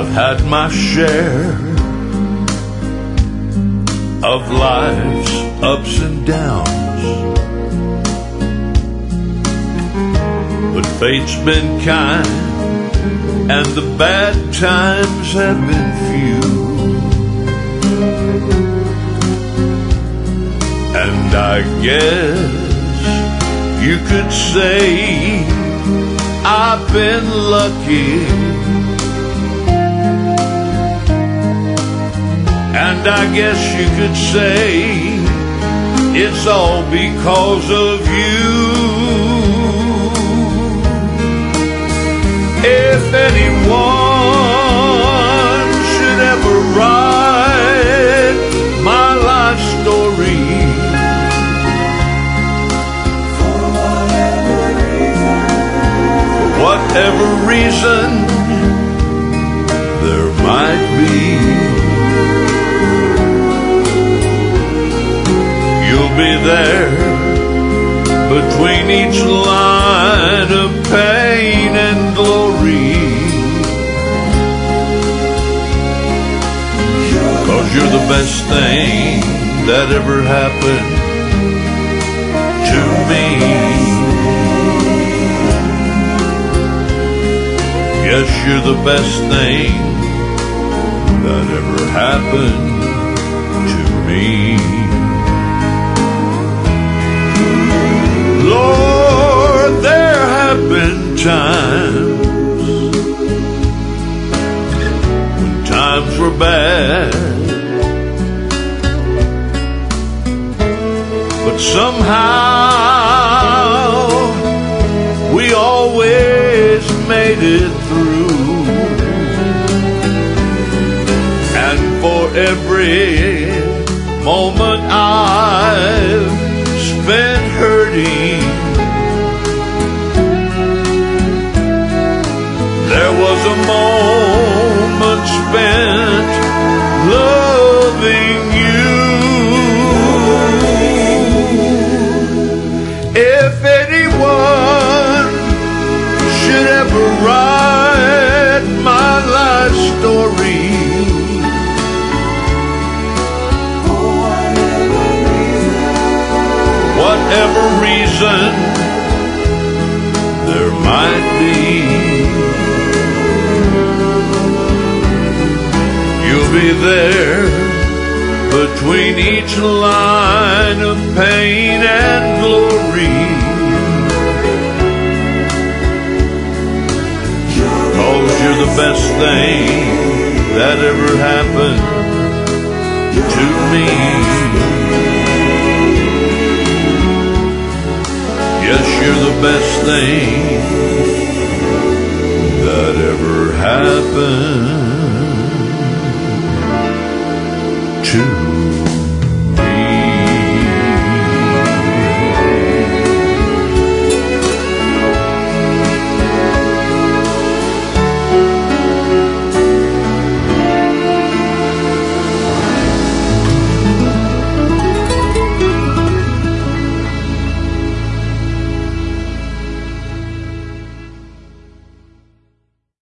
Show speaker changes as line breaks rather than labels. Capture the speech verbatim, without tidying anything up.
I've had my share of life's ups and downs, but fate's been kind and the bad times have been few. And I guess you could say I've been lucky, and I guess you could say it's all because of you. If anyone should ever write my life story, for whatever reason there might be, you'll be there between each line of pain and glory. 'Cause you're the best thing that ever happened to me. Yes, you're the best thing that ever happened to me. Lord, there have been times when times were bad, but somehow we always made it through. And for every moment I've spent hurting, there was a moment spent loving you. If anyone should ever write my life story, whatever reason there might be, you'll be there between each line of pain and glory. 'Cause you're the best thing that ever happened to me. Yes, you're the best thing that ever happened